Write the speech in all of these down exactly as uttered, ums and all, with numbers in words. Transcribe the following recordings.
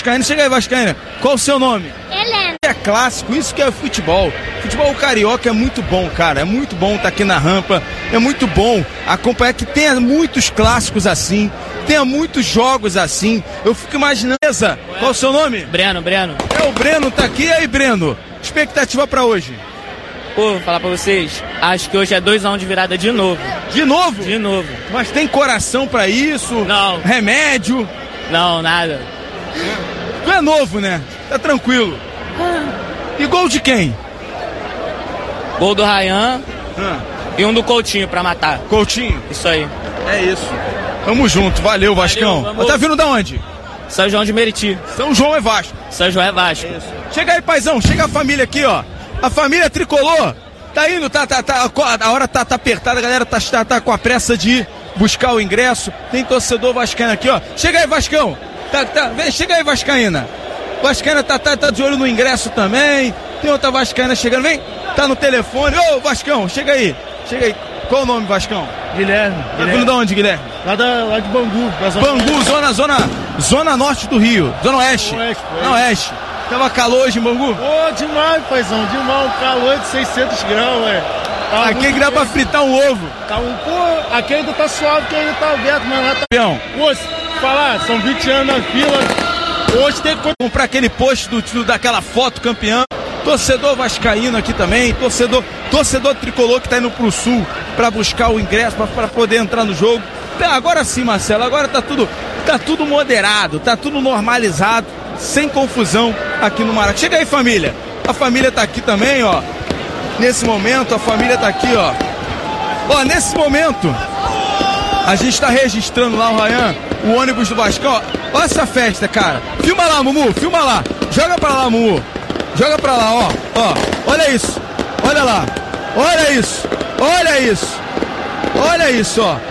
Vascaína, chega aí, Vascaína. Qual o seu nome? Helena. É clássico, isso que é futebol. Futebol carioca é muito bom, cara. É muito bom estar aqui na rampa. É muito bom acompanhar que tenha muitos clássicos assim. Tenha muitos jogos assim. Eu fico imaginando. Qual o seu nome? Breno, Breno. É, o Breno tá aqui. E aí, Breno? Expectativa pra hoje? Pô, vou falar pra vocês. Acho que hoje é dois a um de virada de novo. De novo? De novo. Mas tem coração pra isso? Não. Remédio? Não, nada. Tu é novo, né? Tá tranquilo. E gol de quem? Gol do Ryan Ah. e um do Coutinho pra matar. Coutinho? Isso aí. É isso. Tamo junto. Valeu, Vascão. vamos. Tá vindo da onde? São João de Meriti. São João é Vasco. São João é Vasco. Chega aí, paizão. Chega a família aqui, ó. A família tricolor. Tá indo, tá, tá, tá. A hora tá, tá apertada, a galera tá, tá, tá com a pressa de ir buscar o ingresso. Tem torcedor vascaíno aqui, ó. Chega aí, Vascão. Tá, tá. Vem, chega aí, Vascaína. Vascaína tá, tá, tá de olho no ingresso também. Tem outra Vascaína chegando. Vem. Tá no telefone. Ô, Vascão, chega aí. Chega aí. Qual o nome, Vascão? Guilherme. Tá Guilherme. vindo de onde, Guilherme? Lá, da, lá de Bangu. da zona- Bangu, zona, zona, zona norte do Rio. Zona oeste. Oeste, oeste. Não, oeste. Tava calor hoje em Bangu? Pô, demais, paizão, demais. Um calor de seiscentos graus, ué. Tá Aqui muito que dá pra quente. fritar um ovo. Tá um, pô, aqui ainda tá suave, que ainda tá aberto, mas lá tá... Peão, Pô, se falar, são vinte anos na fila. Hoje tem que... comprar aquele post do, do- daquela foto campeã. Torcedor vascaíno aqui também, torcedor, torcedor tricolor que tá indo pro sul pra buscar o ingresso, pra, pra poder entrar no jogo. Tá, agora sim, Marcelo, agora tá tudo, tá tudo moderado, tá tudo normalizado, sem confusão aqui no Maracanã. Chega aí, família. A família tá aqui também, ó. Nesse momento, a família tá aqui, ó. Ó, nesse momento, a gente tá registrando lá o Ryan, o ônibus do Vascão. Ó, olha essa festa, cara. Filma lá, Mumu, filma lá. Joga pra lá, Mumu. Joga pra lá, ó. Ó, olha isso. Olha lá. Olha isso. Olha isso. Olha isso, ó.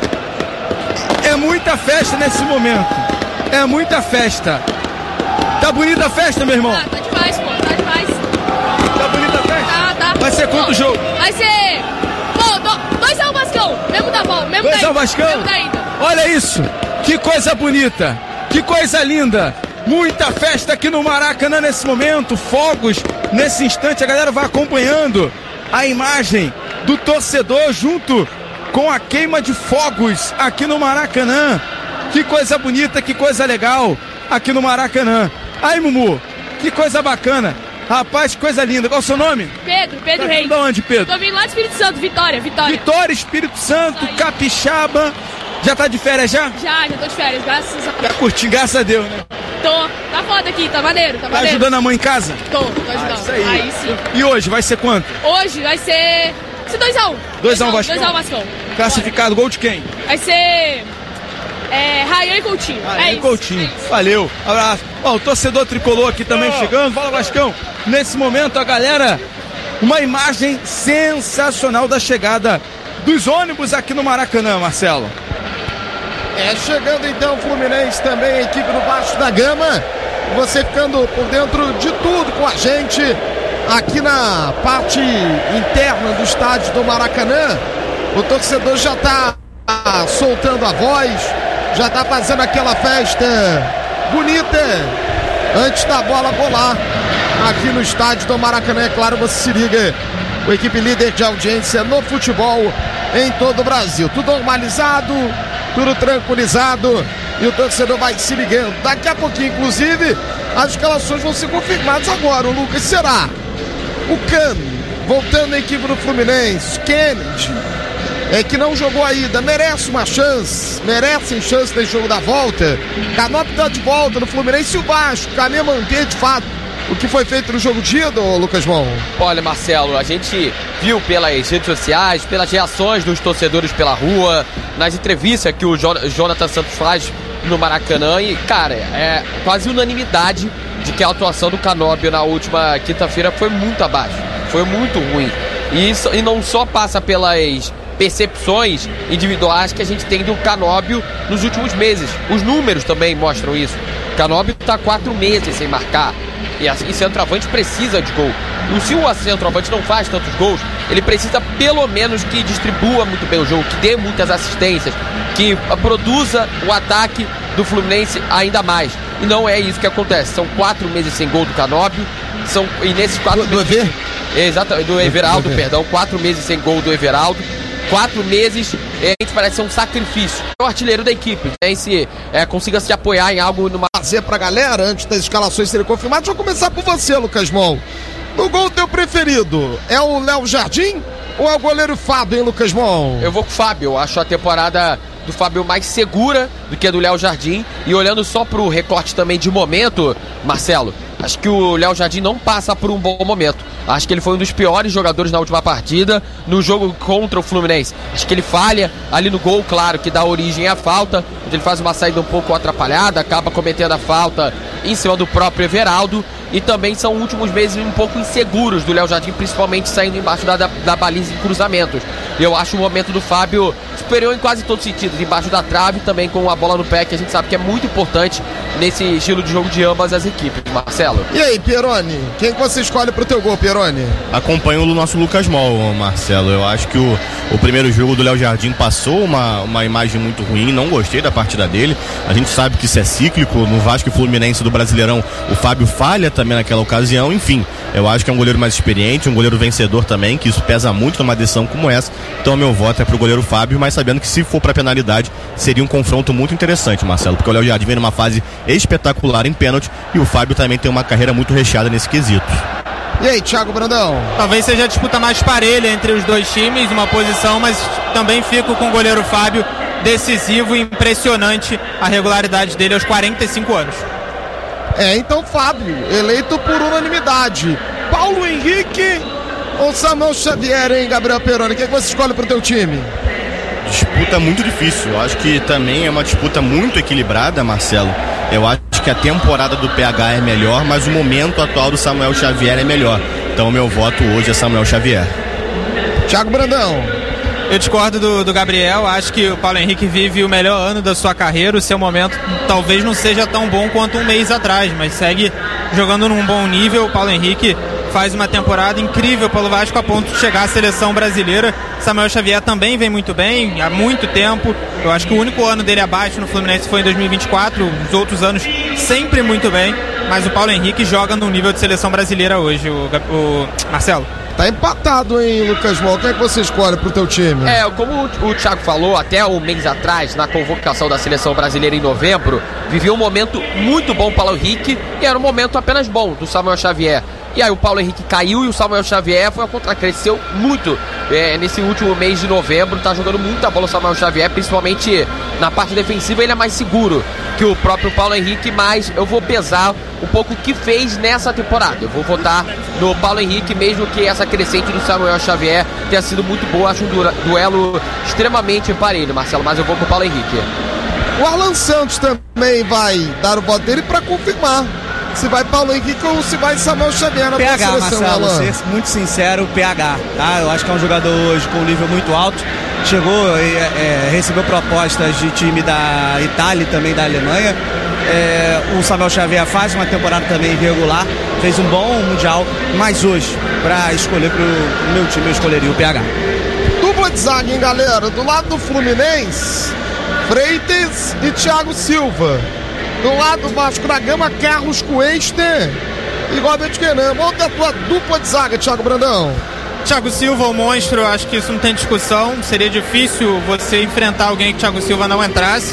É muita festa nesse momento. É muita festa. Tá bonita a festa, meu irmão? Tá, tá demais, pô, tá demais. Tá bonita a festa? Tá, tá. Vai ser quanto Pô, o jogo? Vai ser... Pô, dois a um Vascão. Mesmo da bola, mesmo dois da ao ida, Vascão? mesmo da ida. Olha isso. Que coisa bonita. Que coisa linda. Muita festa aqui no Maracanã nesse momento. Fogos nesse instante. A galera vai acompanhando a imagem do torcedor junto com a queima de fogos aqui no Maracanã. Que coisa bonita, que coisa legal aqui no Maracanã. Aí, Mumu, que coisa bacana. Rapaz, que coisa linda. Qual é o seu nome? Pedro, Pedro Tá Reis. vindo de onde, Pedro? Tô vindo lá do Espírito Santo, Vitória, Vitória. Vitória, Espírito Santo, Isso aí. Capixaba. Já tá de férias já? Já, já tô de férias, graças a Tá curtindo, graças a Deus, né? Tô. Tá foda aqui, tá maneiro, tá Tá maneiro. ajudando a mãe em casa? Tô, tô ajudando. Isso aí. sim. E hoje vai ser quanto? Hoje vai ser... Vai ser dois a um. dois a um Vascão? dois a um Vascão. Classificado, gol de quem? Vai ser... É... Ryan e Coutinho. Ah, é e isso, Coutinho. é isso. Valeu, abraço. Ó, o torcedor tricolor aqui também chegando. Fala, Vascão. Nesse momento, a galera, uma imagem sensacional da chegada dos ônibus aqui no Maracanã, Marcelo. É, chegando então o Fluminense também, a equipe do Vasco da Gama. Você ficando por dentro de tudo com a gente aqui na parte interna do estádio do Maracanã. O torcedor já está soltando a voz, já está fazendo aquela festa bonita antes da bola rolar aqui no estádio do Maracanã. É claro, você se liga com a equipe líder de audiência no futebol em todo o Brasil. Tudo normalizado, tudo tranquilizado e o torcedor vai se ligando. Daqui a pouquinho, inclusive, as escalações vão ser confirmadas agora. O Lucas será o Cano voltando à equipe do Fluminense. Kennedy, é, que não jogou a ida, merece uma chance, merecem chance nesse jogo da volta. Canop está de volta no Fluminense e o Vasco quer manter de fato o que foi feito no jogo de ida, ô Lucas Mão. Olha, Marcelo, a gente viu pelas redes sociais, pelas reações dos torcedores pela rua, nas entrevistas que o Jonathan Santos faz no Maracanã e, cara, é quase unanimidade de que a atuação do Canóbio na última quinta-feira foi muito abaixo, foi muito ruim. E, isso, e não só passa pelas percepções individuais que a gente tem do Canóbio nos últimos meses. Os números também mostram isso. O Canóbio está quatro meses sem marcar. E assim, centroavante precisa de gol. E se o centroavante não faz tantos gols, ele precisa pelo menos que distribua muito bem o jogo, que dê muitas assistências, que produza o ataque do Fluminense ainda mais. e não é isso que acontece. São quatro meses sem gol do Canóbio, são, e nesses quatro do, meses... Do Ever? Exato, do Everaldo, do perdão, quatro meses sem gol do Everaldo. Quatro meses, é, a gente parece ser um sacrifício. É o artilheiro da equipe, né? Se é, consiga se apoiar em algo numa... Fazer pra galera, antes das escalações serem confirmadas. Deixa eu começar por você, Lucas Mol. No gol teu preferido, é o Léo Jardim ou é o goleiro Fábio, hein, Lucas Mol? Eu vou com o Fábio, eu acho a temporada do Fábio mais segura do que a do Léo Jardim. E olhando só pro recorte também de momento, Marcelo, acho que o Léo Jardim não passa por um bom momento. Acho que ele foi um dos piores jogadores na última partida, no jogo contra o Fluminense. Acho que ele falha ali no gol, claro, que dá origem à falta. Ele faz uma saída um pouco atrapalhada, acaba cometendo a falta em cima do próprio Everaldo. E também são últimos meses um pouco inseguros do Léo Jardim, principalmente saindo embaixo da, da, da baliza em cruzamentos. Eu acho o momento do Fábio superior em quase todos os sentidos, embaixo da trave, também com a bola no pé, que a gente sabe que é muito importante nesse estilo de jogo de ambas as equipes. Marcelo. E aí, Pieroni, quem que você escolhe pro teu gol, Pieroni? Acompanho o nosso Lucas Mol, Marcelo. Eu acho que o, o primeiro jogo do Léo Jardim passou uma, uma imagem muito ruim, não gostei da partida dele. A gente sabe que isso é cíclico, no Vasco e Fluminense do Brasileirão o Fábio falha também naquela ocasião, enfim, eu acho que é um goleiro mais experiente, um goleiro vencedor também, que isso pesa muito numa decisão como essa. Então meu voto é pro goleiro Fábio, mas sabendo que se for pra penalidade seria um confronto muito interessante, Marcelo, porque o Léo Jardim vem numa fase espetacular em pênalti e o Fábio também tem uma carreira muito recheada nesse quesito. E aí, Thiago Brandão? Talvez seja a disputa mais parelha entre os dois times, uma posição, mas também fico com o goleiro Fábio, decisivo e impressionante a regularidade dele aos quarenta e cinco anos. É, então Fábio, eleito por unanimidade. Paulo Henrique ou Samuel Xavier, hein, Gabriel Pieroni? Quem é que você escolhe pro teu time? Disputa muito difícil, eu acho que também é uma disputa muito equilibrada, Marcelo. Eu acho que a temporada do P H é melhor, mas o momento atual do Samuel Xavier é melhor. Então o meu voto hoje é Samuel Xavier. Thiago Brandão. Eu discordo do, do Gabriel, acho que o Paulo Henrique vive o melhor ano da sua carreira, o seu momento talvez não seja tão bom quanto um mês atrás, mas segue jogando num bom nível. O Paulo Henrique faz uma temporada incrível pelo Vasco a ponto de chegar à seleção brasileira. Samuel Xavier também vem muito bem, há muito tempo. Eu acho que o único ano dele abaixo no Fluminense foi em dois mil e vinte e quatro, os outros anos sempre muito bem, mas o Paulo Henrique joga no nível de seleção brasileira hoje, o, o Marcelo. Tá empatado, hein, Lucas Mol? Quem é que você escolhe pro teu time? É, como o, o Thiago falou, até um mês atrás, na convocação da seleção brasileira em novembro, vivia um momento muito bom para o Paulo Henrique e era um momento apenas bom do Samuel Xavier. E aí o Paulo Henrique caiu e o Samuel Xavier foi ao contrário, cresceu muito é, nesse último mês de novembro, tá jogando muita bola o Samuel Xavier, principalmente na parte defensiva ele é mais seguro que o próprio Paulo Henrique, mas eu vou pesar um pouco o que fez nessa temporada. Eu vou votar no Paulo Henrique, mesmo que essa crescente do Samuel Xavier tenha sido muito boa. Acho um duelo extremamente parelho, Marcelo, mas eu vou com o Paulo Henrique. O Alan Santos também vai dar o voto dele para confirmar se vai Paulo Henrique ou se vai Samuel Xavier na P H, seleção, Marcelo, Alan. ser muito sincero, P H, tá? Eu acho que é um jogador hoje com um nível muito alto. Chegou e é, recebeu propostas de time da Itália e também da Alemanha. É, o Samuel Xavier faz uma temporada também irregular, fez um bom mundial, mas hoje, para escolher pro meu time, eu escolheria o P H. Dupla de zaga, hein, galera? Do lado do Fluminense, Freitas e Thiago Silva. Do lado do Vasco da Gama, Carlos Cuesta e Robert Kenan. Monta a tua dupla de zaga, Thiago Brandão. Thiago Silva, o monstro, acho que isso não tem discussão. Seria difícil você enfrentar alguém que Thiago Silva não entrasse.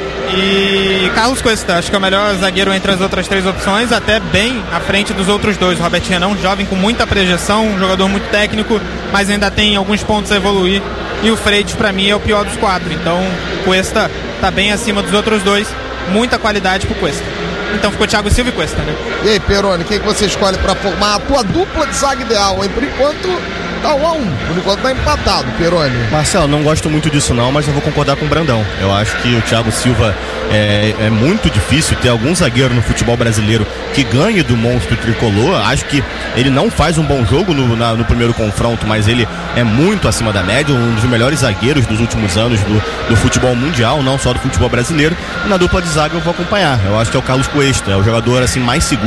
E Carlos Cuesta, acho que é o melhor zagueiro entre as outras três opções, até bem à frente dos outros dois. O Robert Renan, um jovem com muita projeção, um jogador muito técnico, mas ainda tem alguns pontos a evoluir. E o Freitas, pra mim, é o pior dos quatro. Então o Cuesta tá bem acima dos outros dois. Muita qualidade pro Cuesta. Então ficou Thiago Silva e Cuesta, né? E aí, Pieroni, quem que você escolhe pra formar a tua dupla de zaga ideal, hein? Por enquanto tá um a um, por enquanto tá empatado, Pieroni. Marcelo, não gosto muito disso não, mas eu vou concordar com o Brandão. Eu acho que o Thiago Silva é, é muito difícil ter algum zagueiro no futebol brasileiro que ganhe do monstro tricolor. Acho que ele não faz um bom jogo no, na, no primeiro confronto, mas ele é muito acima da média, um dos melhores zagueiros dos últimos anos do, do futebol mundial, não só do futebol brasileiro. E na dupla de zaga eu vou acompanhar. Eu acho que é o Carlos Cuesta, é o jogador assim mais seguro,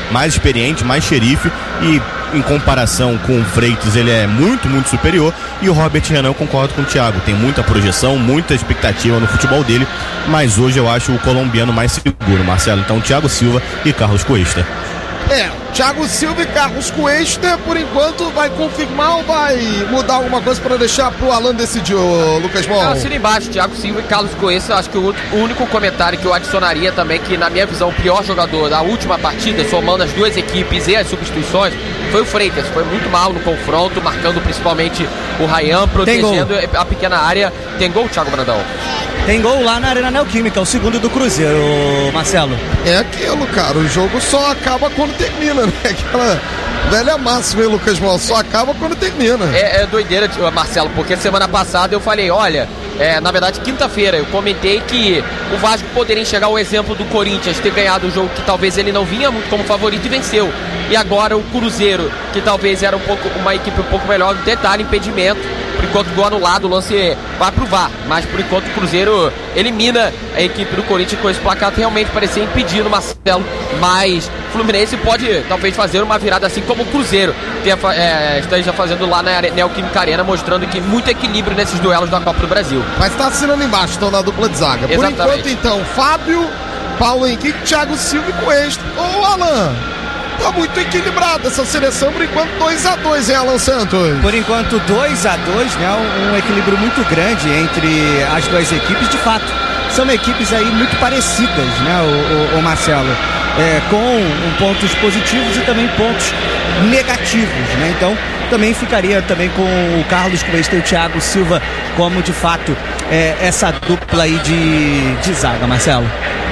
mais experiente, mais xerife e em comparação com o Freitas ele é muito, muito superior. E o Robert Renan, eu concordo com o Thiago, tem muita projeção, muita expectativa no futebol dele, mas hoje eu acho o colombiano mais seguro, Marcelo. Então Thiago Silva e Carlos Cuesta. É, Thiago Silva e Carlos Cuesta, por enquanto, vai confirmar ou vai mudar alguma coisa para deixar pro Alan decidir, ô, Lucas Mol? Eu assino embaixo, Thiago Silva e Carlos Cuesta. Acho que o único comentário que eu adicionaria também, que na minha visão o pior jogador da última partida, somando as duas equipes e as substituições, foi o Freitas. Foi muito mal no confronto, marcando principalmente o Ryan, protegendo a pequena área. Tem gol, Thiago Brandão? Tem gol lá na Arena Neoquímica, o segundo do Cruzeiro, Marcelo. É aquilo, cara, o jogo só acaba quando termina, né? Aquela velha máxima, hein, Lucas Mol? Só acaba quando termina. É, é doideira, Marcelo, porque semana passada eu falei, olha, é, na verdade quinta-feira eu comentei que o Vasco poderia enxergar o exemplo do Corinthians, ter ganhado um jogo que talvez ele não vinha muito como favorito e venceu. E agora o Cruzeiro, que talvez era um pouco, uma equipe um pouco melhor, detalhe, impedimento. Por enquanto, gol anulado, o lance vai pro V A R. Mas por enquanto o Cruzeiro elimina a equipe do Corinthians com esse placar. Realmente parecia impedido, Marcelo. Mas o Fluminense pode talvez fazer uma virada assim como o Cruzeiro tenha, é, esteja fazendo lá na Neoquímica Arena, mostrando que muito equilíbrio nesses duelos da Copa do Brasil. Mas tá assinando embaixo, então, na dupla de zaga. Exatamente. Por enquanto, então, Fábio, Paulo Henrique, Thiago Silva e Cuesta. Ô, Alan, tá muito equilibrada essa seleção, por enquanto dois a dois, hein, Alan Santos? Por enquanto dois a dois, né? Um, um equilíbrio muito grande entre as duas equipes, de fato. São equipes aí muito parecidas, né, o, o, o Marcelo? É, com um, pontos positivos e também pontos negativos, né? Então também ficaria também com o Carlos Cuesta e o Thiago Silva como de fato é, essa dupla aí de, de zaga, Marcelo.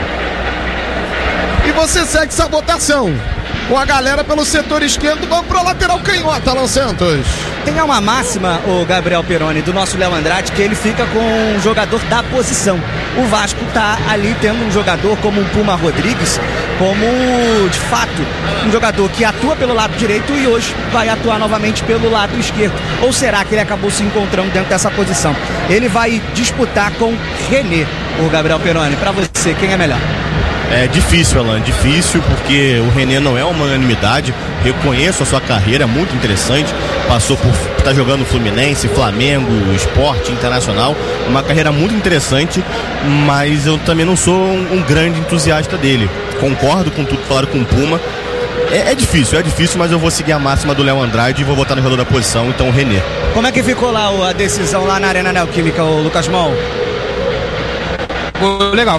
E você segue essa votação com a galera pelo setor esquerdo. Vamos para a lateral canhota, Alan Santos. Tem uma máxima, o Gabriel Peroni, do nosso Léo Andrade, que ele fica com um jogador da posição. O Vasco tá ali tendo um jogador como o Puma Rodrigues, como de fato um jogador que atua pelo lado direito e hoje vai atuar novamente pelo lado esquerdo. Ou será que ele acabou se encontrando dentro dessa posição? Ele vai disputar com René, o Gabriel Peroni. Para você, quem é melhor? É difícil, Alan, difícil, porque o René não é uma unanimidade. Reconheço a sua carreira, muito interessante. Passou por estar tá jogando Fluminense, Flamengo, Sport, Internacional. Uma carreira muito interessante, mas eu também não sou um, um grande entusiasta dele. Concordo com tudo que falaram com o Puma. É, é difícil, é difícil, mas eu vou seguir a máxima do Léo Andrade e vou votar no jogador da posição, então o René. Como é que ficou lá a decisão lá na Arena Neoquímica, o Lucas Mol? Legal.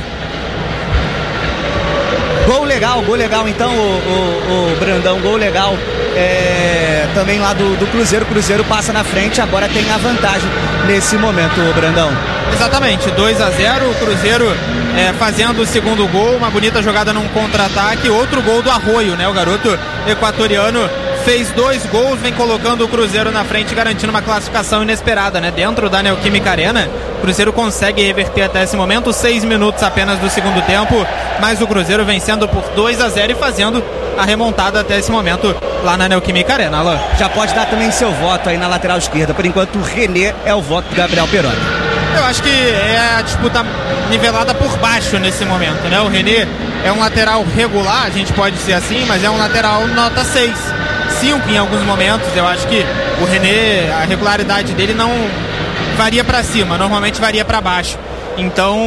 Gol legal, gol legal então, o, o, o Brandão, gol legal é, também lá do, do Cruzeiro. O Cruzeiro passa na frente, agora tem a vantagem nesse momento, o Brandão. Exatamente, dois a zero, o Cruzeiro é, fazendo o segundo gol, uma bonita jogada num contra-ataque, outro gol do Arroio, né? O garoto equatoriano fez dois gols, vem colocando o Cruzeiro na frente, garantindo uma classificação inesperada, né? Dentro da Neoquímica Arena, o Cruzeiro consegue reverter até esse momento, seis minutos apenas do segundo tempo, mas o Cruzeiro vencendo por dois a zero e fazendo a remontada até esse momento lá na Neoquímica Arena, Alain. Já pode dar também seu voto aí na lateral esquerda, por enquanto o René é o voto do Gabriel Peroni. Eu acho que é a disputa nivelada por baixo nesse momento, né? O René é um lateral regular, a gente pode dizer assim, mas é um lateral nota seis. cinco em alguns momentos. Eu acho que o René, a regularidade dele não varia para cima, normalmente varia para baixo. Então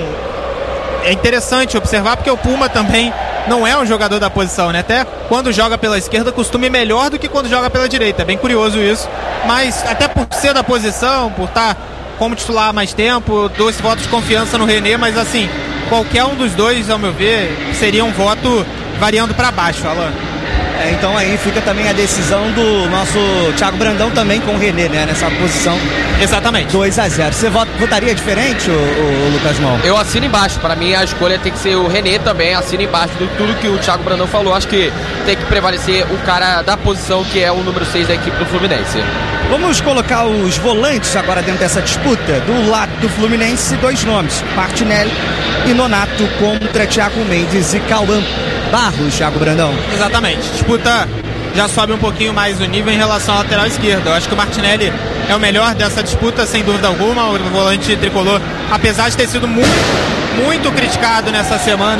é interessante observar, porque o Puma também não é um jogador da posição, né? Até quando joga pela esquerda costuma ir melhor do que quando joga pela direita. É bem curioso isso, mas até por ser da posição, por estar como titular há mais tempo, dou esse voto de confiança no René, mas assim, qualquer um dos dois, ao meu ver, seria um voto variando para baixo, Alan. É, então aí fica também a decisão do nosso Thiago Brandão também com o René, né, nessa posição. Exatamente. dois a zero. Você votaria diferente, o, o, o Lucas Mol? Eu assino embaixo. Para mim a escolha tem que ser o René também. Assino embaixo de tudo que o Thiago Brandão falou. Acho que tem que prevalecer o cara da posição que é o número seis da equipe do Fluminense. Vamos colocar os volantes agora dentro dessa disputa. Do lado do Fluminense, dois nomes: Martinelli e Nonato contra Thiago Mendes e Cauã Barros, Thiago Brandão. Exatamente. Disputa já sobe um pouquinho mais o nível em relação à lateral esquerda. Eu acho que o Martinelli é o melhor dessa disputa, sem dúvida alguma. O volante tricolor, apesar de ter sido muito, muito criticado nessa semana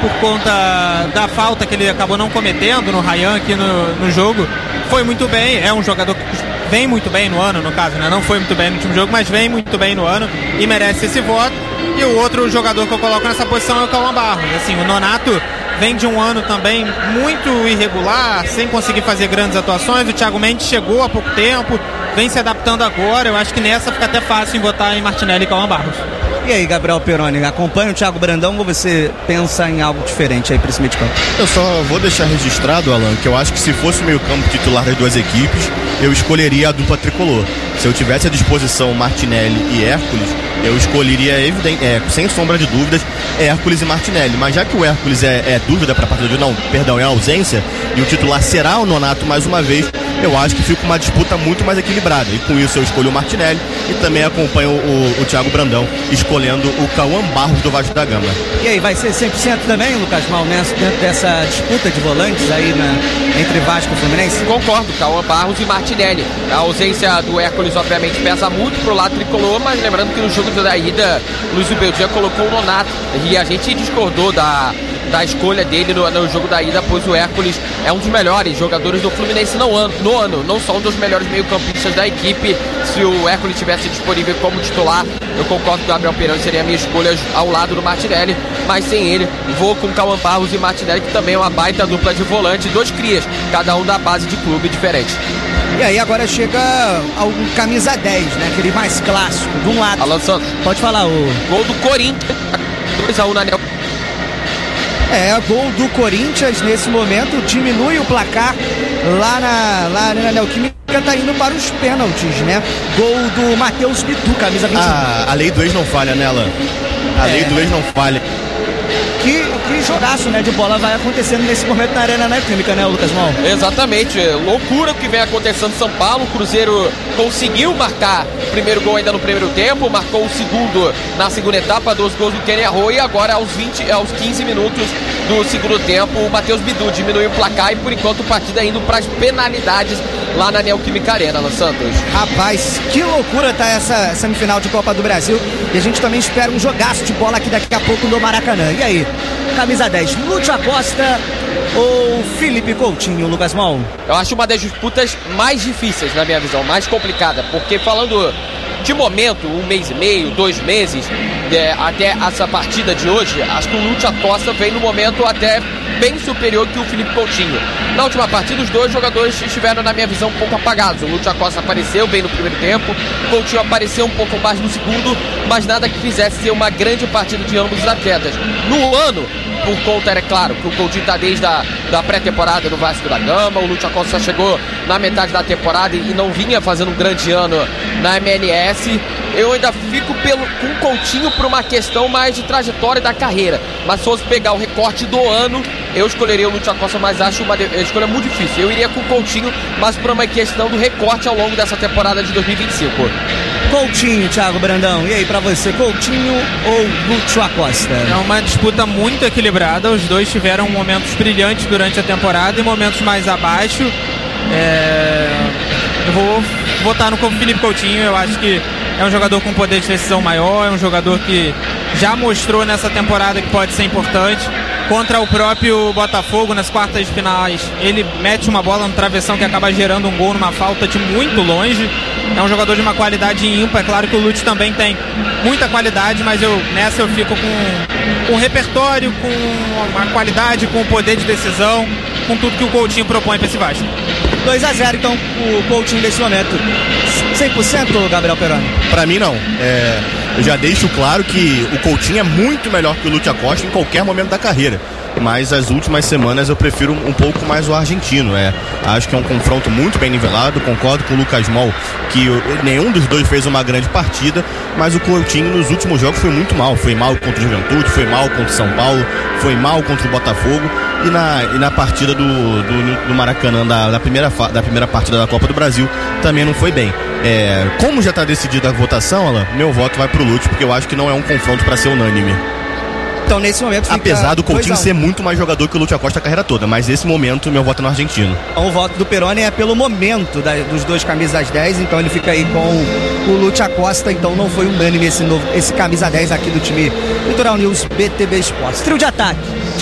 por conta da falta que ele acabou não cometendo no Ryan aqui no, no jogo. Foi muito bem, é um jogador que vem muito bem no ano, no caso, né? Não foi muito bem no último jogo, mas vem muito bem no ano e merece esse voto. E o outro jogador que eu coloco nessa posição é o Cauã Barros. Assim, o Nonato vem de um ano também muito irregular, sem conseguir fazer grandes atuações. O Thiago Mendes chegou há pouco tempo, vem se adaptando agora. Eu acho que nessa fica até fácil em votar em Martinelli e Cauã Barros. E aí, Gabriel Peroni, acompanha o Thiago Brandão ou você pensa em algo diferente aí para esse meio de campo? Eu só vou deixar registrado, Alan, que eu acho que se fosse o meio campo titular das duas equipes, eu escolheria a dupla tricolor. Se eu tivesse à disposição Martinelli e Hércules, eu escolheria, evidente, é, sem sombra de dúvidas, Hércules e Martinelli. Mas já que o Hércules é, é dúvida para a partida de não, perdão, é ausência, e o titular será o Nonato mais uma vez, eu acho que fica uma disputa muito mais equilibrada. E com isso eu escolho o Martinelli e também acompanho o, o Thiago Brandão, escolhendo o Cauã Barros do Vasco da Gama. E aí, vai ser cem por cento também, Lucas Mal, nessa, dentro dessa disputa de volantes aí na, entre Vasco e Fluminense? Concordo, Cauã Barros e Martinelli. A ausência do Hércules obviamente pesa muito pro lado tricolor, mas lembrando que no jogo da ida, Luiz Ubeldia colocou o Nonato e a gente discordou da, da escolha dele no, no jogo da ida, pois o Hércules é um dos melhores jogadores do Fluminense no ano, no ano, não só um dos melhores meio-campistas da equipe. Se o Hércules tivesse disponível como titular, eu concordo que o Gabriel Peroni seria a minha escolha ao lado do Martinelli, mas sem ele, vou com Cauã Barros e Martinelli, que também é uma baita dupla de volante, dois crias, cada um da base de clube diferente. E aí agora chega ao camisa dez, né? Aquele mais clássico, de um lado. Alan Santos. Pode falar, o gol do Corinthians, dois a um na Anel. É, gol do Corinthians nesse momento, diminui o placar lá na, lá na Neoquímica, tá indo para os pênaltis, né? Gol do Matheus Bidu, camisa vinte e um. Ah, a lei do ex não falha, né, Alan? A é. lei do ex não falha. Que, que jogaço, né, de bola vai acontecendo nesse momento na Arena Neoquímica, né, Lucas Mal? Exatamente, loucura o que vem acontecendo em São Paulo. O Cruzeiro conseguiu marcar o primeiro gol ainda no primeiro tempo, marcou o segundo na segunda etapa, dois gols do Kenny Arroyo, e agora aos, vinte, aos quinze minutos do segundo tempo, o Matheus Bidu diminuiu o placar e por enquanto o partido é indo para as penalidades lá na Neoquímica Arena, Alan Santos. Rapaz, que loucura tá essa semifinal de Copa do Brasil, e a gente também espera um jogaço de bola aqui daqui a pouco no Maracanã. E aí, camisa dez, Lúcio Acosta ou Felipe Coutinho, Lucas Mal? Eu acho uma das disputas mais difíceis, na minha visão, mais complicada, porque falando de momento, um mês e meio, dois meses, é, até essa partida de hoje, acho que o Lúcio Acosta vem no momento até bem superior que o Felipe Coutinho. Na última partida, os dois jogadores estiveram, na minha visão, um pouco apagados. O Lúcio Acosta apareceu bem no primeiro tempo, o Coutinho apareceu um pouco mais no segundo, mas nada que fizesse ser uma grande partida de ambos os atletas. No ano, por conta, é claro, que o Coutinho está desde a da pré-temporada no Vasco da Gama, o Lúcio Acosta chegou na metade da temporada e não vinha fazendo um grande ano na M L S. Eu ainda fico pelo, com o Coutinho por uma questão mais de trajetória da carreira, mas se fosse pegar o recorte do ano, eu escolheria o Lúcio Acosta, mas acho uma escolha muito difícil. Eu iria com o Coutinho, mas por uma questão do recorte ao longo dessa temporada de dois mil e vinte e cinco. Coutinho, Thiago Brandão, e aí pra você, Coutinho ou Lúcio Acosta? É uma disputa muito equilibrada, os dois tiveram momentos brilhantes durante a temporada e momentos mais abaixo. É... Eu vou votar no Felipe Coutinho, eu acho que é um jogador com poder de decisão maior, é um jogador que já mostrou nessa temporada que pode ser importante. Contra o próprio Botafogo, nas quartas de finais, ele mete uma bola no travessão que acaba gerando um gol numa falta de muito longe. É um jogador de uma qualidade ímpar. É claro que o Lúcio também tem muita qualidade, mas eu, nessa eu fico com, com repertório, com uma qualidade, com poder de decisão, com tudo que o Coutinho propõe para esse Vasco. dois a zero, então, o Coutinho nesse momento. cem por cento, Gabriel Peroni? Pra mim, não. É, eu já deixo claro que o Coutinho é muito melhor que o Lúcio Acosta em qualquer momento da carreira. Mas as últimas semanas eu prefiro um pouco mais o argentino. É. Acho que é um confronto muito bem nivelado. Concordo com o Lucas Mol que nenhum dos dois fez uma grande partida, mas o Coutinho nos últimos jogos foi muito mal. Foi mal contra o Juventude, foi mal contra o São Paulo, foi mal contra o Botafogo. E na, e na partida do, do, do Maracanã, da, da, primeira, da primeira partida da Copa do Brasil, também não foi bem. É, como já está decidida a votação, Alan, meu voto vai pro Lúcio, porque eu acho que não é um confronto para ser unânime. Então, nesse momento, fica apesar do Coutinho ser muito mais jogador que o Lúcio Acosta a carreira toda, mas nesse momento meu voto é no argentino. O voto do Peroni é pelo momento da, dos dois camisas dez, então ele fica aí com o Lúcio Acosta, então não foi unânime esse, novo, esse camisa dez aqui do time Litoral News B T B Esportes. Trio de ataque: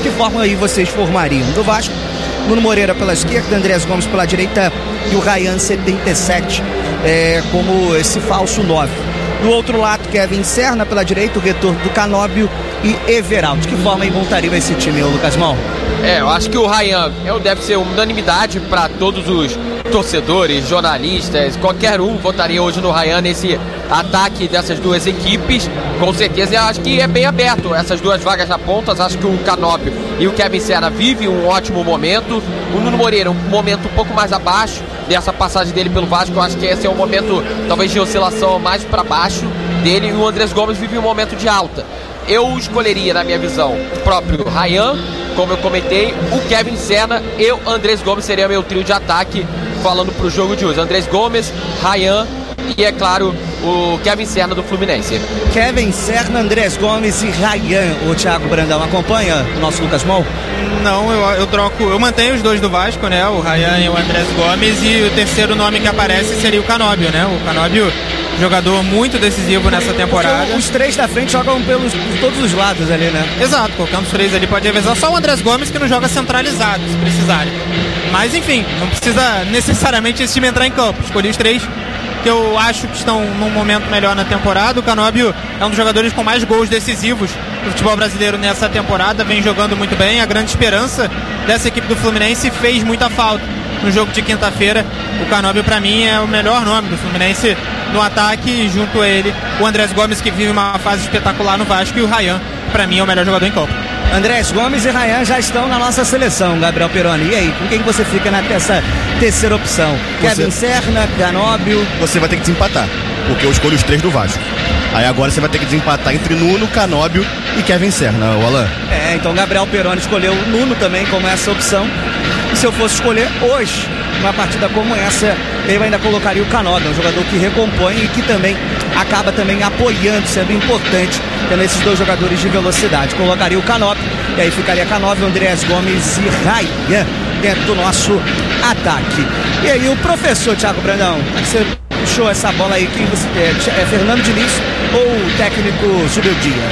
De que forma aí vocês formariam? Do Vasco, Nuno Moreira pela esquerda, Andrés Gomes pela direita e o Ryan setenta e sete é, como esse falso nove. Do outro lado, Kevin Serna pela direita, o retorno do Canóbio e Everaldo. De que forma aí montaria esse time, Lucas Mal? É, eu acho que o Ryan é, deve ser unanimidade para todos os torcedores, jornalistas, qualquer um votaria hoje no Ryan nesse ataque dessas duas equipes. Com certeza, eu acho que é bem aberto essas duas vagas na ponta. Acho que o Canóbio e o Kevin Serna vivem um ótimo momento. O Nuno Moreira, um momento um pouco mais abaixo dessa passagem dele pelo Vasco. Eu acho que esse é um momento talvez de oscilação mais para baixo dele. E o Andrés Gomes vive um momento de alta. Eu escolheria, na minha visão, o próprio Ryan, como eu comentei, o Kevin Serna e o Andrés Gomes seria meu trio de ataque, falando pro jogo de hoje. Andrés Gomes, Ryan e, é claro, o Kevin Serna do Fluminense. Kevin Serna, Andrés Gomes e Ryan. O Thiago Brandão acompanha o nosso Lucas Mol? Não, eu, eu troco, eu mantenho os dois do Vasco, né? O Ryan e o Andrés Gomes, e o terceiro nome que aparece seria o Canóbio, né? O Canóbio, jogador muito decisivo nessa temporada. Porque os três da frente jogam pelos, por todos os lados ali, né? Exato, colocando os três ali pode revezar. Só o Andrés Gomes que não joga centralizado, se precisarem. Mas enfim, não precisa necessariamente esse time entrar em campo. Escolhi os três que eu acho que estão num momento melhor na temporada. O Canóbio é um dos jogadores com mais gols decisivos do futebol brasileiro nessa temporada, vem jogando muito bem. A grande esperança dessa equipe do Fluminense, fez muita falta no jogo de quinta-feira. O Canóbio, para mim, é o melhor nome do Fluminense no ataque, e junto a ele o Andrés Gomes, que vive uma fase espetacular no Vasco, e o Ryan, para mim, é o melhor jogador em campo. Andrés Gomes e Ryan já estão na nossa seleção, Gabriel Peroni. E aí, com quem você fica nessa terceira opção? Você... Kevin Serna, Canóbio? Você vai ter que desempatar, porque eu escolho os três do Vasco. Aí agora você vai ter que desempatar entre Nuno, Canóbio e Kevin Serna, o Alan. É, então Gabriel Peroni escolheu o Nuno também como essa opção. E se eu fosse escolher hoje, numa partida como essa, eu ainda colocaria o Canóbio, um jogador que recompõe e que também acaba também apoiando, sendo importante, tendo esses dois jogadores de velocidade. Colocaria o Canóbio, e aí ficaria Canóbio, Andrés Gomes e Ryan dentro do nosso ataque. E aí o professor Thiago Brandão, você puxou essa bola aí, quem você é, é Fernando Diniz ou o técnico Zubeldia?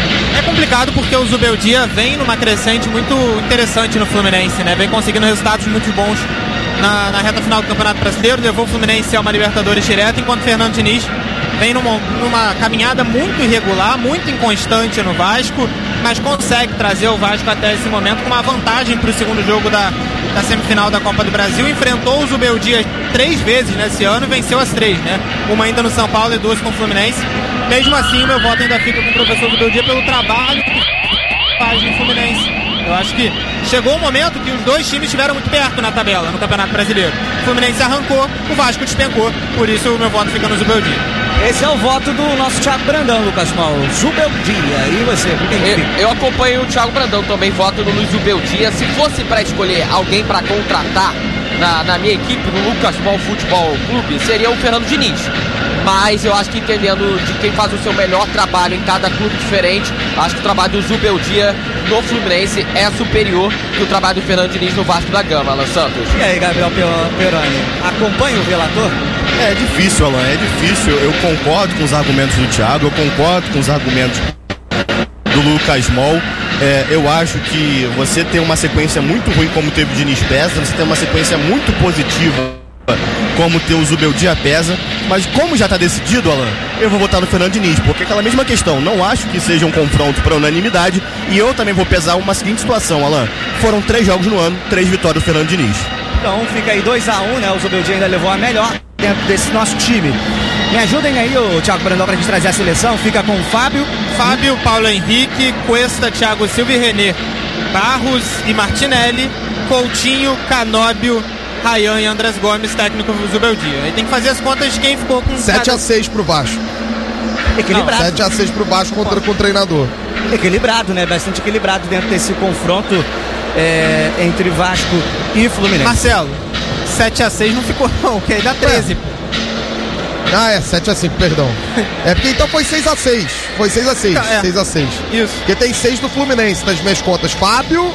É complicado porque o Zubeldia vem numa crescente muito interessante no Fluminense, né? Vem conseguindo resultados muito bons na, na reta final do Campeonato Brasileiro, levou o Fluminense a uma Libertadores direta, enquanto o Fernando Diniz vem numa, numa caminhada muito irregular, muito inconstante no Vasco, mas consegue trazer o Vasco até esse momento com uma vantagem para o segundo jogo da, da semifinal da Copa do Brasil. Enfrentou o Zubeldia três vezes nesse ano e venceu as três, né? Uma ainda no São Paulo e duas com o Fluminense. Mesmo assim, meu voto ainda fica com o professor Zubeldia pelo trabalho que faz no Fluminense. Eu acho que chegou o momento que os dois times estiveram muito perto na tabela, no Campeonato Brasileiro. O Fluminense arrancou, o Vasco despencou, por isso o meu voto fica no Zubeldia. Esse é o voto do nosso Thiago Brandão, Lucas Mal. Zubeldia. E você? Eu, eu acompanho o Thiago Brandão, também voto no Luiz Zubeldia. Se fosse para escolher alguém para contratar na, na minha equipe, no Lucas Mal Futebol Clube, seria o Fernando Diniz. Mas eu acho que, entendendo de quem faz o seu melhor trabalho em cada clube diferente, acho que o trabalho do Zubeldia no Fluminense é superior que o trabalho do Fernando Diniz no Vasco da Gama, Alan Santos. E aí, Gabriel Peroni, acompanha o relator? É difícil, Alan, é difícil. Eu concordo com os argumentos do Thiago, eu concordo com os argumentos do Lucas Mol. É, eu acho que você tem uma sequência muito ruim como teve o Diniz pesa, você tem uma sequência muito positiva como ter o Zubeldia pesa, mas como já está decidido, Alan, eu vou votar no Fernando Diniz, porque é aquela mesma questão, não acho que seja um confronto para unanimidade, e eu também vou pesar uma seguinte situação, Alan, foram três jogos no ano, três vitórias do Fernando Diniz. Então fica aí dois a um, né, o Zubeldia ainda levou a melhor dentro desse nosso time. Me ajudem aí, o Thiago Brandão, pra gente trazer a seleção. Fica com o Fábio. Fábio, Paulo Henrique, Cuesta, Thiago Silva e René. Barros e Martinelli, Coutinho, Canóbio, Ryan e Andrés Gomes, técnico do Zubeldia. Aí tem que fazer as contas de quem ficou com sete a seis pro Vasco. Equilibrado. sete a seis pro Vasco contra com o treinador. Equilibrado, né? Bastante equilibrado dentro desse confronto é, entre Vasco e Fluminense. Marcelo, sete a seis não ficou não, que aí dá treze. É. Ah, é, sete a cinco, perdão. É porque então foi seis a seis. Foi seis a seis. É. seis a seis. Isso. Porque tem seis do Fluminense nas minhas contas. Fábio,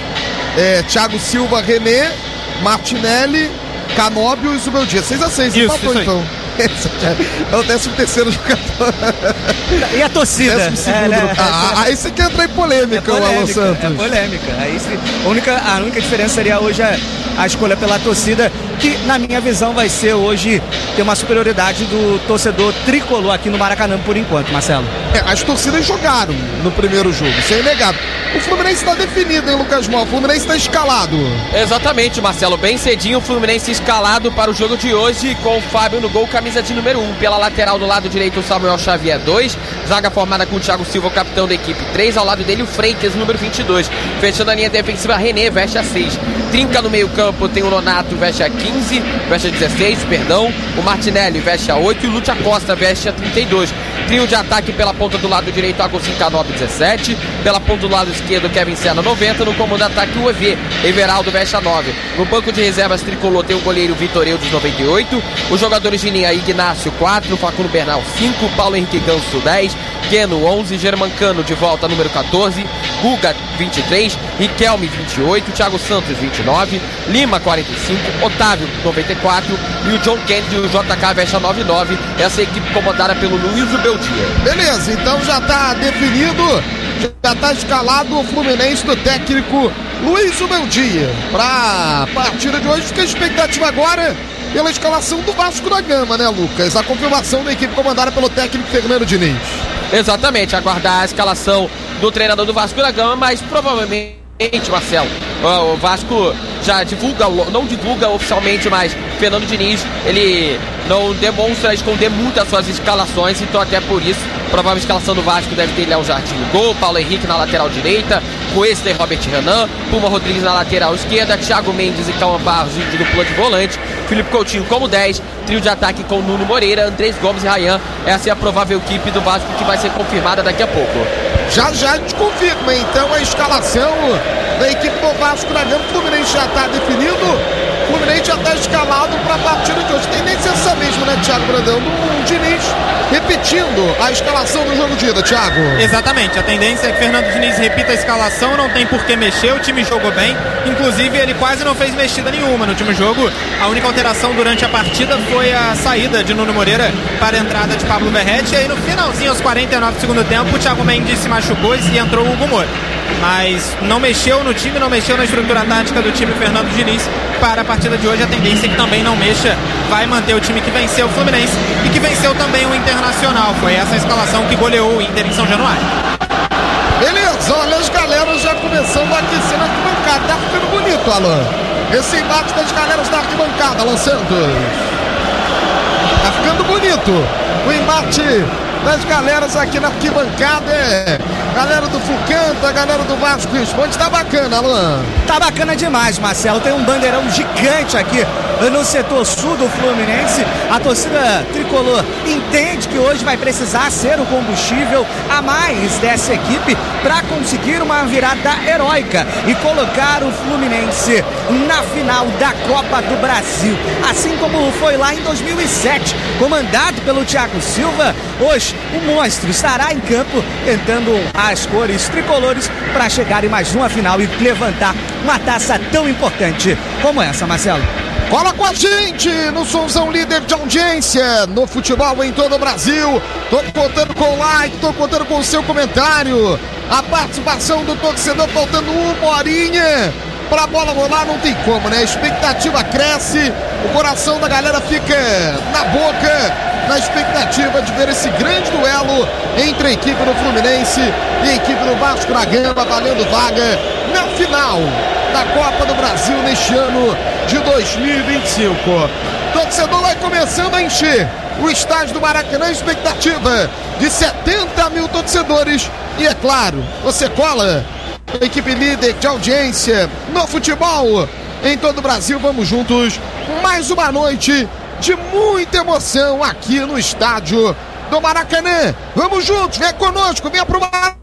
é, Thiago Silva, René, Martinelli, Canóbio e Zubeldia. seis a seis. Isso, Empatou, isso então. É o décimo terceiro jogador. E a torcida? Décimo segundo. É, né? ah, aí você quer entrar em polêmica, é o polêmica, Alan Santos. É polêmica. Aí, se, a, única, a única diferença seria hoje a, a escolha pela torcida, que na minha visão vai ser hoje ter uma superioridade do torcedor tricolor aqui no Maracanã por enquanto, Marcelo. É, as torcidas jogaram no primeiro jogo, isso é inegável. O Fluminense está definido, hein, Lucas Mol? O Fluminense está escalado. Exatamente, Marcelo. Bem cedinho, o Fluminense escalado para o jogo de hoje, com o Fábio no gol, camisa de número um. Pela lateral do lado direito, o Samuel Xavier, dois. Zaga formada com o Thiago Silva, o capitão da equipe, três. Ao lado dele, o Freitas, número vinte e dois. Fechando a linha defensiva, René, veste a seis. Trinca no meio campo, tem o Nonato, veste a quinze. Veste a dezesseis, perdão. O Martinelli, veste a oito. E o Lúcio Costa, veste a trinta e dois. Trio de ataque pela ponta do lado direito, Agostinho Canóbio, dezessete. Pela ponta do lado esquerdo, Kevin Serna, noventa. No comando de ataque, o E V, Everaldo, veste a nove. No banco de reservas tricolor tem o goleiro Vitor Eudes, noventa e oito. Os jogadores de linha, Ignácio, quatro. Facundo Bernal, cinco. Paulo Henrique Ganso, dez. Keno, onze. Germancano de volta, número quatorze. Guga, vinte e três. Riquelme, vinte e oito. Thiago Santos, vinte e nove. Lima, quarenta e cinco. Otávio, noventa e quatro. E o John Kennedy, o J K, veste a noventa e nove. Essa é a equipe comandada pelo Luiz Beldia. Beleza, então já está definido, já está escalado o Fluminense do técnico Luiz Beldia. Para a partida de hoje, fica a expectativa agora pela escalação do Vasco da Gama, né, Lucas? A confirmação da equipe comandada pelo técnico Fernando Diniz. Exatamente, aguardar a escalação do treinador do Vasco da Gama, mas provavelmente, Marcelo, o Vasco já divulga, não divulga oficialmente, mas Fernando Diniz, ele não demonstra esconder muito as suas escalações, então até por isso, provável escalação do Vasco deve ter Léo Jardim no gol, Paulo Henrique na lateral direita, Cuesta e Robert Renan, Puma Rodrigues na lateral esquerda, Thiago Mendes e Calma Barros de dupla de volante, Felipe Coutinho como dez, trio de ataque com Nuno Moreira, Andrés Gomes e Rayan. Essa é a provável equipe do Vasco que vai ser confirmada daqui a pouco. Já já a gente confirma então a escalação da equipe do Vasco da Gama. O Fluminense já está definido, o Fluminense já está escalado para a partida de hoje. Tendência é essa mesmo, né, Thiago Brandão? O Diniz repetindo a escalação do jogo de ida, Thiago. Exatamente, a tendência é que Fernando Diniz repita a escalação, não tem por que mexer, o time jogou bem, inclusive ele quase não fez mexida nenhuma no último jogo. A única alteração durante a partida foi a saída de Nuno Moreira para a entrada de Pablo Verrete, e aí no finalzinho, aos quarenta e nove do segundo tempo, o Thiago Mendes se machucou e entrou o Hugo Moura. Mas não mexeu no time, não mexeu na estrutura tática do time Fernando Diniz para a partida de hoje. A tendência é que também não mexa, vai manter o time que venceu o Fluminense e que venceu também o Internacional. Foi essa a escalação que goleou o Inter em São Januário. Beleza, olha as galeras já começando a aquecer na arquibancada. Tá ficando bonito, Alan. Esse embate das galeras da arquibancada, Alan Santos. Tá ficando bonito o embate das galeras aqui na arquibancada. É galera do Fucanta, galera do Vasco Responde. Tá bacana, Alan. Tá bacana demais, Marcelo. Tem um bandeirão gigante aqui no setor sul do Fluminense. A torcida tricolor entende que hoje vai precisar ser o combustível a mais dessa equipe para conseguir uma virada heróica e colocar o Fluminense na final da Copa do Brasil, assim como foi lá em dois mil e sete, comandado pelo Thiago Silva. Hoje o monstro estará em campo tentando as cores tricolores para chegar em mais uma final e levantar uma taça tão importante como essa, Marcelo. Cola com a gente no Somzão Líder de Audiência no futebol em todo o Brasil. Tô contando com o like, tô contando com o seu comentário. A participação do torcedor, faltando uma horinha pra bola rolar, não tem como, né? A expectativa cresce, o coração da galera fica na boca, na expectativa de ver esse grande duelo entre a equipe do Fluminense e a equipe do Vasco da Gama, valendo vaga na final da Copa do Brasil neste ano de dois mil e vinte e cinco. O torcedor vai começando a encher o estádio do Maracanã, expectativa de setenta mil torcedores. E é claro, você cola a equipe líder de audiência no futebol em todo o Brasil. Vamos juntos, mais uma noite de muita emoção aqui no estádio do Maracanã. Vamos juntos, vem conosco, vem pro Maracanã.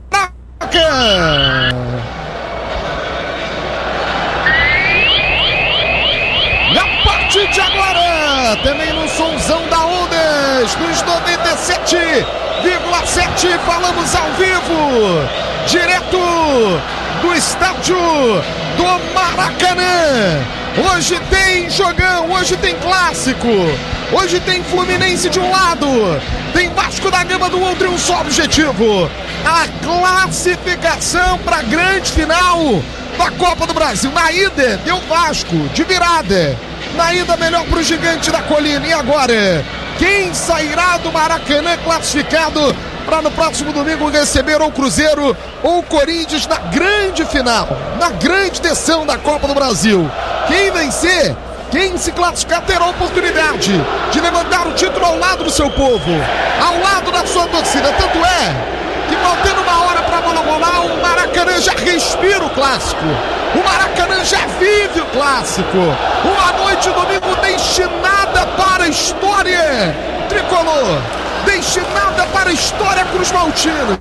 Na partir de agora, também no somzão da Ondas, nos noventa e sete vírgula sete, falamos ao vivo, direto do estádio do Maracanã. Hoje tem jogão, hoje tem clássico. Hoje tem Fluminense de um lado, tem Vasco da Gama do outro e um só objetivo: a classificação para a grande final da Copa do Brasil. Na ida deu Vasco de virada, na ida melhor para o Gigante da Colina. E agora, quem sairá do Maracanã classificado para no próximo domingo receber ou o Cruzeiro ou o Corinthians na grande final, na grande decisão da Copa do Brasil? Quem vencer, quem se classificar, terá a oportunidade de levantar o título ao lado do seu povo, ao lado da sua torcida. Tanto é que, faltando uma hora para a bola rolar, o Maracanã já respira o clássico, o Maracanã já vive o clássico. Uma noite domingo destinada para a história tricolor, destinada para a história cruzmaltina.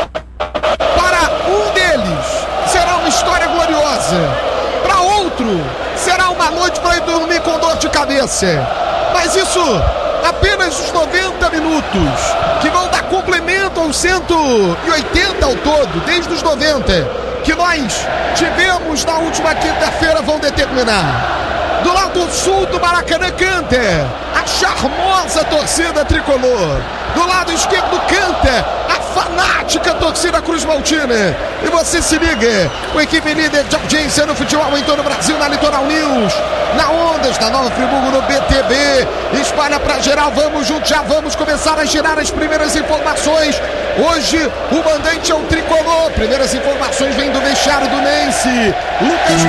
Para um deles será uma história gloriosa, para outro será uma noite para ir dormir com dor de cabeça. Mas isso apenas os noventa minutos, que vão dar complemento aos cento e oitenta ao todo, desde os noventa, que nós tivemos na última quinta-feira, vão determinar. Do lado sul do Maracanã canta a charmosa torcida tricolor. Do lado esquerdo canta a fanática torcida cruzmaltina. E você se liga com a equipe líder de audiência no futebol em todo o Brasil, na Litoral News, na Ondas, na Nova Friburgo, no B T B. Espalha pra geral, vamos juntos, já vamos começar a girar as primeiras informações. Hoje o mandante é o tricolor. Primeiras informações vêm do vestiário do Nense, Lucas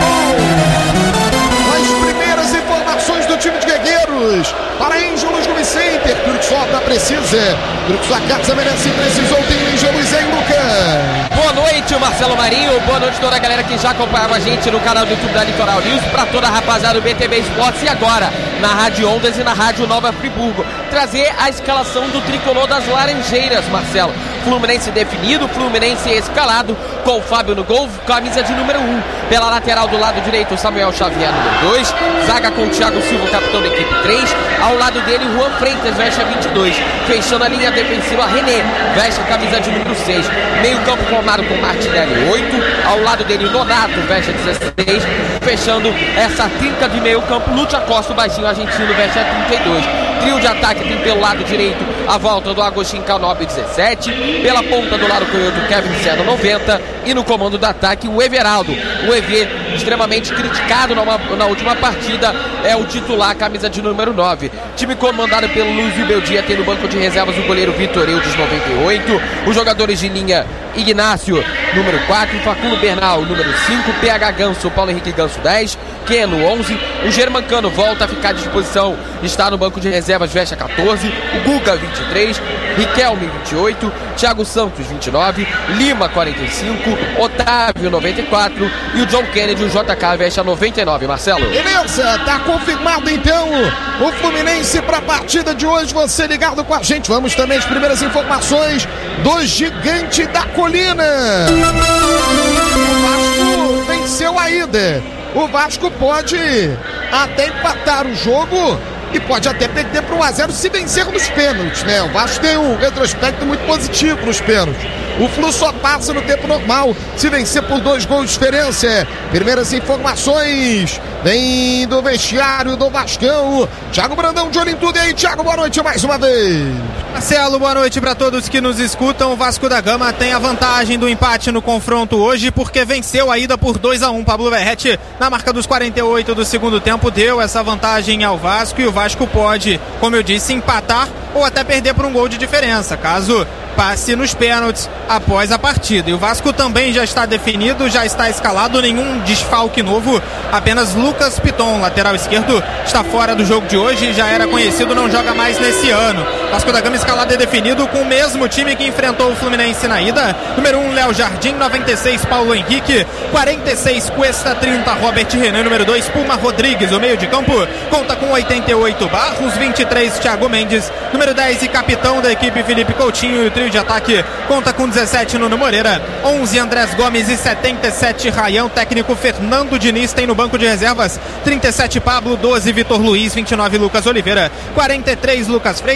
Mol. As primeiras informações do time de Guerreiros para Ângelos no Vicente. Tudo que sobra precisa, tudo que sua casa merece e precisou. Tem Ângelos em Lucas. Boa noite, Marcelo Marinho. Boa noite a toda a galera que já acompanhava a gente no canal do YouTube da Litoral News, para toda a rapaziada do B T B Esportes. E agora na Rádio Ondas e na Rádio Nova Friburgo, trazer a escalação do tricolor das Laranjeiras, Marcelo. Fluminense definido, Fluminense escalado, com o Fábio no gol, camisa de número um. Pela lateral do lado direito, Samuel Xavier, número dois. Zaga com o Thiago Silva, capitão da equipe, três. Ao lado dele, Juan Freitas, veste a vinte e dois. Fechando a linha defensiva, René, veste a camisa de número seis. Meio campo formado com Martinelli, oito. Ao lado dele, Nonato, veste a dezesseis. Fechando essa trinca de meio campo, Lúcio Acosta, o baixinho argentino, veste a trinta e dois. Trio de ataque tem pelo lado direito a volta do Agostinho Canobi, dezessete. Pela ponta do lado canhoto, Kevin Serra, noventa. E no comando do ataque, o Everaldo. O E V, extremamente criticado na, na última partida, é o titular, camisa de número nove. Time comandado pelo Lúcio Beldia, tem no banco de reservas o goleiro Vitor Eudes, noventa e oito. Os jogadores de linha, Ignácio, número quatro. Facundo Bernal, número cinco. P H Ganso, Paulo Henrique Ganso, dez. Keno, onze. O Germancano volta a ficar à disposição, está no banco de reservas, veste a quatorze. O Guga, vinte e três. Riquelme, vinte e oito. Thiago Santos, vinte e nove. Lima, quarenta e cinco. Otávio, noventa e quatro. E o John Kennedy, o J K, veste a noventa e nove, Marcelo. Beleza, tá confirmado então o Fluminense para a partida de hoje. Você ligado com a gente, vamos também as primeiras informações do Gigante da Colina. O Vasco venceu a ida. O Vasco pode até empatar o jogo e pode até perder por um a zero se vencer nos pênaltis, né? O Vasco tem um retrospecto muito positivo nos pênaltis. O Flu só passa no tempo normal se vencer por dois gols de diferença. Primeiras informações vem do vestiário do Vascão. Thiago Brandão de olho em tudo. E aí, Thiago, boa noite mais uma vez. Marcelo, boa noite para todos que nos escutam. O Vasco da Gama tem a vantagem do empate no confronto hoje, porque venceu a ida por dois a um. Pablo Verrete, na marca dos quarenta e oito do segundo tempo, deu essa vantagem ao Vasco, e o Vasco pode, como eu disse, empatar ou até perder por um gol de diferença, caso passe nos pênaltis após a partida. E o Vasco também já está definido, já está escalado, nenhum desfalque novo, apenas Lucas Piton, lateral esquerdo, está fora do jogo de hoje, já era conhecido, não joga mais nesse ano. Vasco da Gama escalado e definido com o mesmo time que enfrentou o Fluminense na ida. Número um, Léo Jardim, noventa e seis, Paulo Henrique, quarenta e seis, Cuesta, trinta, Robert Renan, número dois, Puma Rodrigues. O meio de campo conta com oitenta e oito, Barros, vinte e três, Thiago Mendes, número dez e capitão da equipe, Felipe Coutinho. E o trio de ataque conta com dezessete, Nuno Moreira, onze, Andrés Gomes e setenta e sete, Raião. Técnico Fernando Diniz tem no banco de reservas trinta e sete, Pablo, doze, Vitor Luiz, vinte e nove, Lucas Oliveira, quarenta e três, Lucas Freitas, vinte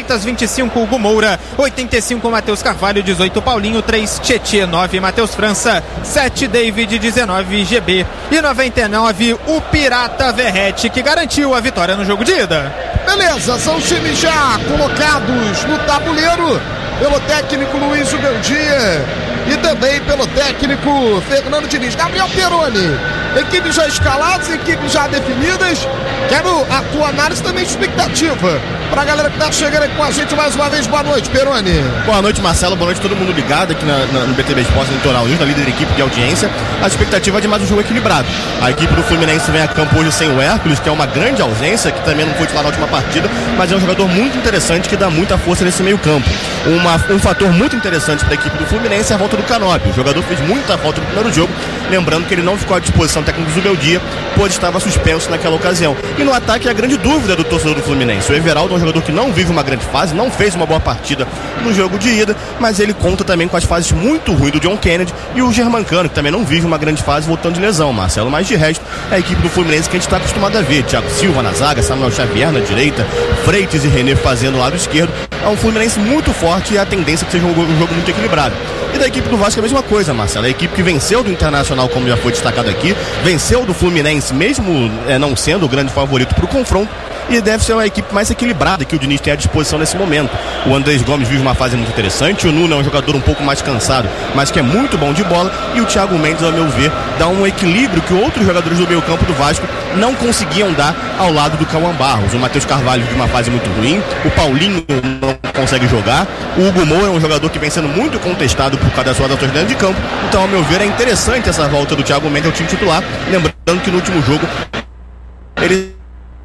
vinte e cinco, Hugo Moura. oitenta e cinco, Matheus Carvalho. dezoito, Paulinho. três, Tietê. nove, Matheus França. sete, David. dezenove, G B. E noventa e nove, o Pirata Verrete, que garantiu a vitória no jogo de ida. Beleza, são os times já colocados no tabuleiro pelo técnico Luiz Ubeldia e também pelo técnico Fernando Diniz. Gabriel Peroni, equipes já escaladas, equipes já definidas. Quero a tua análise também, expectativa pra galera que tá chegando aqui com a gente mais uma vez. Boa noite, Peroni. Boa noite, Marcelo. Boa noite todo mundo ligado aqui na, na, no B T B Esportes Litoral News, na líder da equipe de audiência. A expectativa é de mais um jogo equilibrado. A equipe do Fluminense vem a campo hoje sem o Hércules, que é uma grande ausência, que também não foi titular na última partida, mas é um jogador muito interessante que dá muita força nesse meio campo. Uma, um fator muito interessante para a equipe do Fluminense é a volta do Canóbio. O jogador fez muita falta no primeiro jogo, lembrando que ele não ficou à disposição do técnico do Zubeldia, pois estava suspenso naquela ocasião. E no ataque é a grande dúvida do torcedor do Fluminense. O Everaldo é um jogador que não vive uma grande fase, não fez uma boa partida no jogo de ida, mas ele conta também com as fases muito ruins do John Kennedy e o Germancano, que também não vive uma grande fase voltando de lesão, Marcelo. Mas de resto, é a equipe do Fluminense que a gente está acostumado a ver. Thiago Silva na zaga, Samuel Xavier na direita, Freitas e René fazendo o lado esquerdo. É um Fluminense muito forte e a tendência é que seja um jogo, um jogo muito equilibrado. E da equipe do Vasco é a mesma coisa, Marcelo. É a equipe que venceu do Internacional, como já foi destacado aqui, venceu do Fluminense, mesmo é, não sendo o grande favorito para o confronto, e deve ser uma equipe mais equilibrada que o Diniz tem à disposição nesse momento. O Andrés Gomes vive uma fase muito interessante, o Nuno é um jogador um pouco mais cansado, mas que é muito bom de bola, e o Thiago Mendes, ao meu ver, dá um equilíbrio que outros jogadores do meio campo do Vasco não conseguiam dar ao lado do Cauã Barros. O Matheus Carvalho vive uma fase muito ruim, o Paulinho não consegue jogar, o Hugo Moura é um jogador que vem sendo muito contestado por causa das suas ações dentro de campo. Então, ao meu ver, é interessante essa volta do Thiago Mendes ao time titular, lembrando que no último jogo ele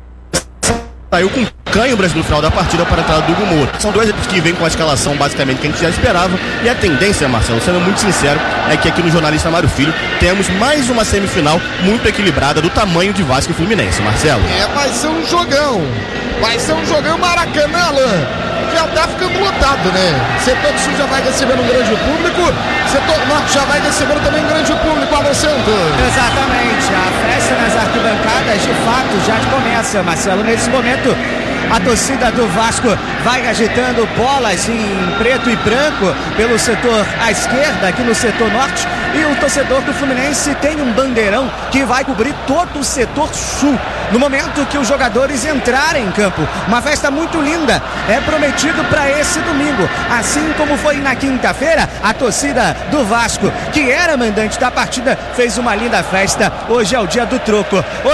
saiu com canho brasileiro no final da partida para a entrada do Hugo Moura. São dois equipes que vêm com a escalação basicamente que a gente já esperava, e a tendência, Marcelo, sendo muito sincero, é que aqui no Jornalista Mário Filho temos mais uma semifinal muito equilibrada do tamanho de Vasco e Fluminense, Marcelo. É, vai ser um jogão, vai ser um jogão. Maracanã, Alain, já tá ficando lotado, né? Setor sul já vai recebendo um grande público, setor norte já vai recebendo também um grande público, Alô Santos. Exatamente, a festa nas arquibancadas de fato já começa, Marcelo. Nesse momento, a torcida do Vasco vai agitando bolas em preto e branco pelo setor à esquerda, aqui no setor norte, e o torcedor do Fluminense tem um bandeirão que vai cobrir todo o setor sul no momento que os jogadores entrarem em campo. Uma festa muito linda é prometido para esse domingo, assim como foi na quinta-feira. A torcida do Vasco, que era mandante da partida, fez uma linda festa. Hoje é o dia do troco.